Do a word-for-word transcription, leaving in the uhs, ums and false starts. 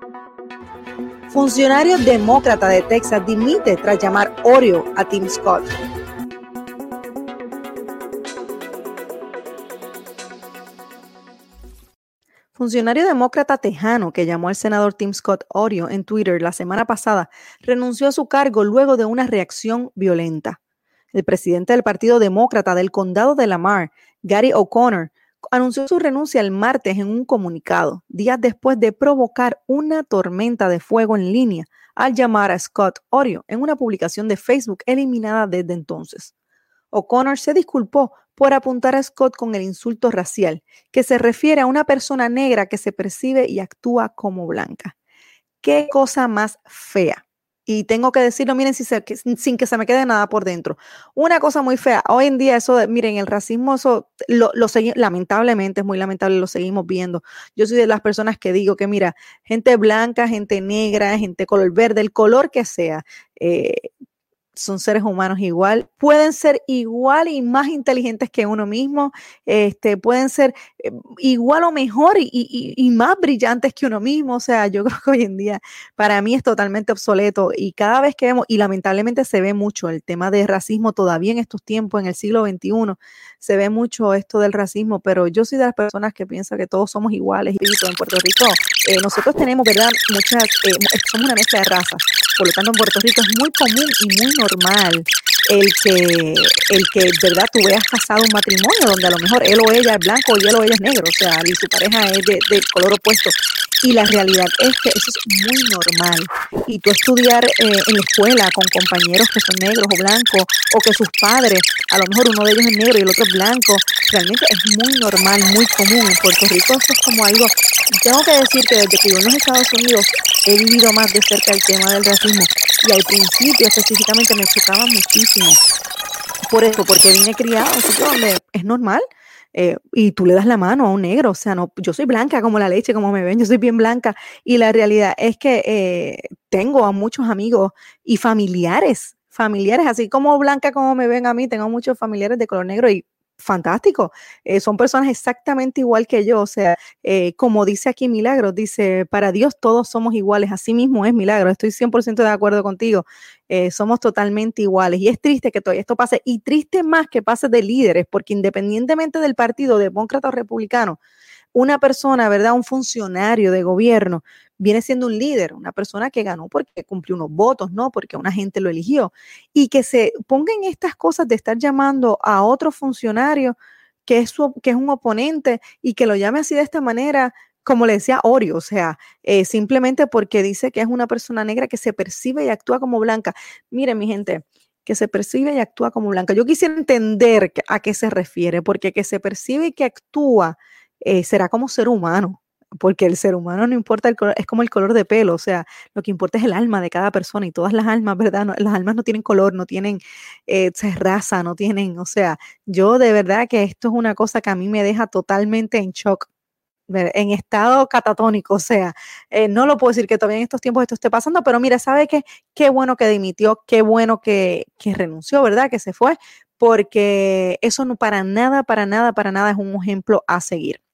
Funcionario demócrata de Texas dimite tras llamar Oreo a Tim Scott. Funcionario demócrata tejano que llamó al senador Tim Scott Oreo en Twitter la semana pasada renunció a su cargo luego de una reacción violenta. El presidente del Partido Demócrata del Condado de Lamar, Gary O'Connor, anunció su renuncia el martes en un comunicado, días después de provocar una tormenta de fuego en línea al llamar a Scott Oreo en una publicación de Facebook eliminada desde entonces. O'Connor se disculpó por apuntar a Scott con el insulto racial, que se refiere a una persona negra que se percibe y actúa como blanca. ¡Qué cosa más fea! Y tengo que decirlo, miren, sin, se, sin que se me quede nada por dentro. Una cosa muy fea. Hoy en día eso, de, miren, el racismo, eso lo, lo segui- lamentablemente, es muy lamentable, lo seguimos viendo. Yo soy de las personas que digo que, mira, gente blanca, gente negra, gente color verde, el color que sea, eh, son seres humanos igual, pueden ser igual y más inteligentes que uno mismo, este, pueden ser eh, igual o mejor y, y, y más brillantes que uno mismo. O sea, yo creo que hoy en día para mí es totalmente obsoleto y cada vez que vemos, y lamentablemente se ve mucho el tema de racismo todavía en estos tiempos, en el siglo veintiuno, se ve mucho esto del racismo, pero yo soy de las personas que piensan que todos somos iguales. Y en Puerto Rico eh, nosotros tenemos, ¿verdad? Muchas, eh, somos una mezcla de razas. Por lo tanto, en Puerto Rico es muy común y muy normal el que, el que, ¿verdad? Tú veas casado un matrimonio donde a lo mejor él o ella es blanco y él o ella es negro, o sea, y su pareja es de, de color opuesto. Y la realidad es que eso es muy normal. Y tú estudiar eh, en la escuela con compañeros que son negros o blancos, o que sus padres, a lo mejor uno de ellos es negro y el otro es blanco, realmente es muy normal, muy común. En Puerto Rico eso es como algo, tengo que decir que desde que vivo en los Estados Unidos he vivido más de cerca el tema del racismo. Y al principio específicamente me chocaba muchísimo. Por eso, porque vine criado, así que donde es normal. Eh, y tú le das la mano a un negro, o sea, no, yo soy blanca como la leche, como me ven, yo soy bien blanca, y la realidad es que eh, tengo a muchos amigos y familiares, familiares, así como blanca como me ven a mí, tengo muchos familiares de color negro y fantástico, eh, son personas exactamente igual que yo, o sea, eh, como dice aquí Milagros, dice, para Dios todos somos iguales, así mismo es Milagros, estoy cien por ciento de acuerdo contigo, eh, somos totalmente iguales y es triste que todavía esto pase y triste más que pase de líderes, porque independientemente del partido demócrata o republicano, una persona, ¿verdad? Un funcionario de gobierno viene siendo un líder, una persona que ganó porque cumplió unos votos, no porque una gente lo eligió. Y que se pongan estas cosas de estar llamando a otro funcionario que es, su, que es un oponente y que lo llame así de esta manera, como le decía Oreo, o sea, eh, simplemente porque dice que es una persona negra que se percibe y actúa como blanca. Miren, mi gente, que se percibe y actúa como blanca. Yo quisiera entender a qué se refiere, porque que se percibe y que actúa eh, será como ser humano, porque el ser humano no importa el color, es como el color de pelo, o sea, lo que importa es el alma de cada persona y todas las almas, ¿verdad? No, las almas no tienen color, no tienen eh, raza, no tienen, o sea, yo de verdad que esto es una cosa que a mí me deja totalmente en shock, en estado catatónico, o sea, eh, no lo puedo decir que todavía en estos tiempos esto esté pasando, pero mira, ¿sabe qué? Qué bueno que dimitió, qué bueno que, que renunció, ¿verdad? Que se fue, porque eso no para nada, para nada, para nada es un ejemplo a seguir.